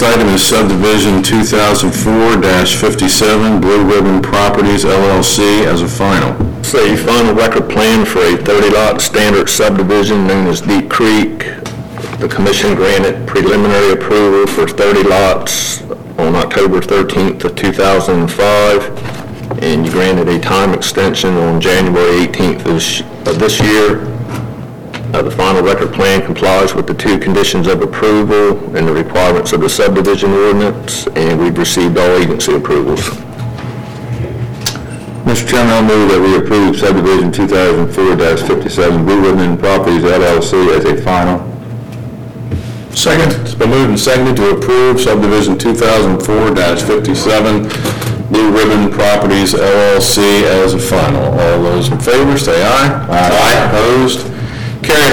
item is subdivision 2004-57 Blue Ribbon Properties LLC as a final. It's a final record plan for a 30-lot standard subdivision known as Deep Creek. The commission granted preliminary approval for 30 lots on October 13th of 2005, and you granted a time extension on January 18th of this year. The final record plan complies with the 2 conditions of approval and the requirements of the subdivision ordinance, and we've received all agency approvals. Mr. Chairman, I'll move that we approve subdivision 2004-57 Blue Ribbon Properties LLC as a final. Second. It's been moved and seconded to approve subdivision 2004-57 Blue Ribbon Properties LLC as a final. All those in favor say aye. Aye. Opposed? Carried.